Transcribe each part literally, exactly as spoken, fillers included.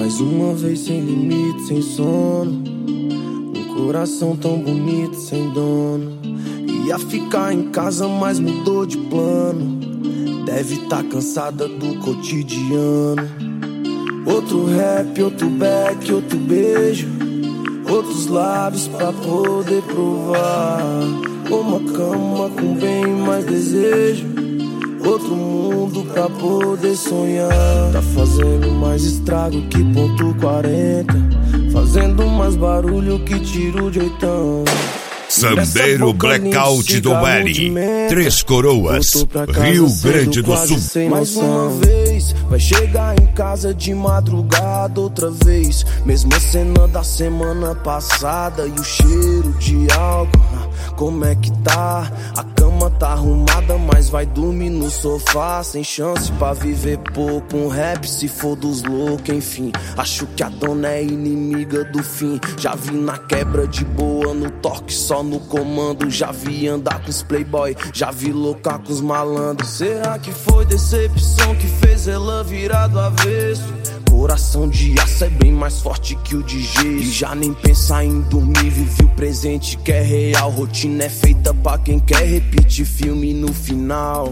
Mais uma vez sem limite, sem sono. Um coração tão bonito, sem dono. Ia ficar em casa, mas mudou de plano. Deve tá cansada do cotidiano. Outro rap, outro back, outro beijo. Outros lábios pra poder provar. Uma cama com bem mais desejo. Outro mundo pra poder sonhar. Tá fazendo mais estrago que ponto quarenta. Fazendo mais barulho que tiro de oitão. Sambeiro Blackout do Belly, Três Coroas, Rio Grande do Sul. Mais uma vez, vai chegar em casa de madrugada outra vez. Mesma cena da semana passada e o cheiro de álcool. Como é que tá? A cama tá arrumada, mas vai dormir no sofá. Sem chance pra viver pouco. Um rap se for dos loucos, enfim. Acho que a dona é inimiga do fim. Já vi na quebra de boa, no toque só no comando. Já vi andar com os playboy, já vi loucar com os malandros. Será que foi decepção que fez ela virar do avesso? Coração de aço é bem mais forte que o de gesso. E já nem pensar em dormir, vive o presente que é real. Rotina é feita pra quem quer repetir filme no final.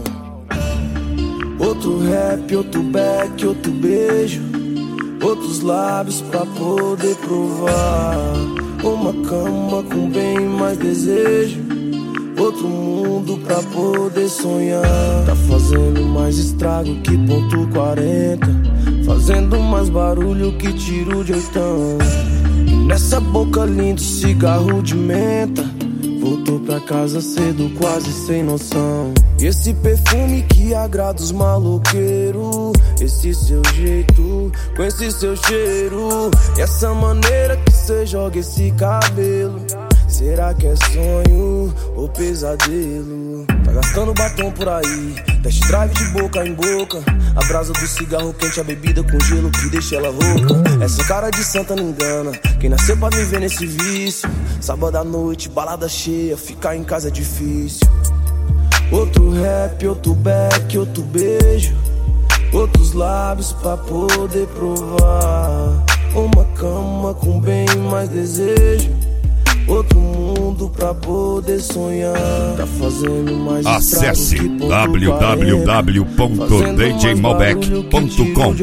Outro rap, outro back, outro beijo. Outros lábios pra poder provar. Uma cama com bem mais desejo. Outro mundo pra poder sonhar. Tá fazendo mais estrago que ponto quarenta. Fazendo mais barulho que tiro de oitão. E nessa boca linda, cigarro de menta. Voltou pra casa cedo, quase sem noção. Esse perfume que agrada os maloqueiros. Esse seu jeito, com esse seu cheiro. E essa maneira que cê joga esse cabelo. Será que é sonho ou pesadelo? Tá gastando batom por aí, test drive de boca em boca. A brasa do cigarro quente, a bebida com gelo que deixa ela rouca. Essa cara de santa não engana, quem nasceu pra viver nesse vício. Sábado à noite, balada cheia, ficar em casa é difícil. Outro rap, outro back, outro beijo. Outros lábios pra poder provar. Uma cama com bem mais desejo. Outro mundo pra poder sonhar. Tá fazendo mais. Acesse w w w ponto d j malbec ponto com.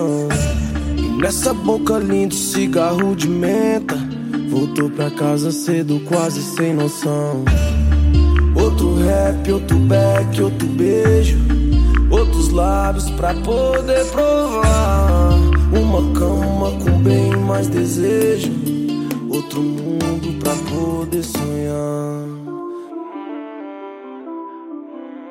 E nessa boca linda, cigarro de menta. Voltou pra casa cedo, quase sem noção. Outro rap, outro back, outro beijo. Outros lábios pra poder provar. Uma cama com bem mais desejo. Outro mundo pra poder sonhar.